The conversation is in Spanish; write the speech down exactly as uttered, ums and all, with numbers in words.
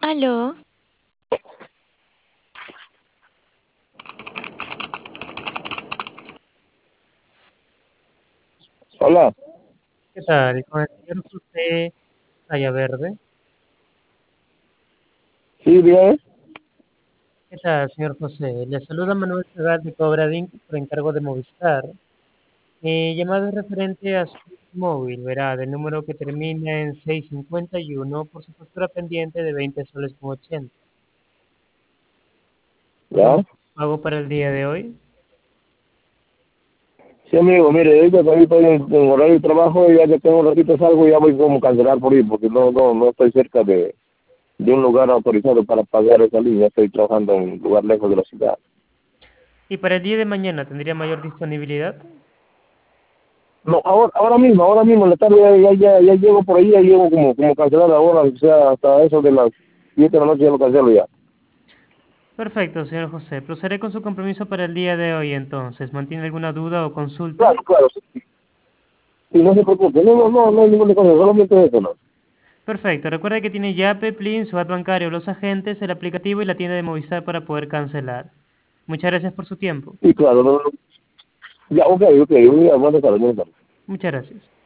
Aló, Hola, ¿Qué tal? Con el señor José Verde. sí, bien. ¿Qué tal, señor José? Le saluda Manuel Segal de Cobradín por encargo de Movistar. Mi llamada es referente a su móvil, verá, del número que termina en seiscientos cincuenta y uno por su factura pendiente de veinte soles con ochenta. ¿Algún Ya. pago para el día de hoy? Sí, amigo, mire, ahorita todavía estoy en, en horario de trabajo y ya que tengo un ratito salgo y ya voy como a cancelar por ahí, porque no, no, no estoy cerca de, de un lugar autorizado para pagar esa línea. Estoy trabajando en un lugar lejos de la ciudad. ¿Y para el día de mañana tendría mayor disponibilidad? No, ahora, ahora mismo, ahora mismo, en la tarde ya, ya, ya, ya llego por ahí, ya llego como, como cancelar ahora, o sea, hasta eso de las siete de la noche ya lo cancelo ya. Perfecto, señor José. Procederé con su compromiso para el día de hoy entonces. ¿Mantiene alguna duda o consulta? Claro, claro, sí, sí, no se preocupe, no, no, no, no hay ninguna cosa, solamente eso, ¿no? Perfecto. Recuerda que tiene Yape, Plin, su app bancario, los agentes, el aplicativo y la tienda de Movistar para poder cancelar. Muchas gracias por su tiempo. Sí, claro, no, no. Ya, ok, ok, voy a buenas tardes, buenas tardes. Muchas gracias.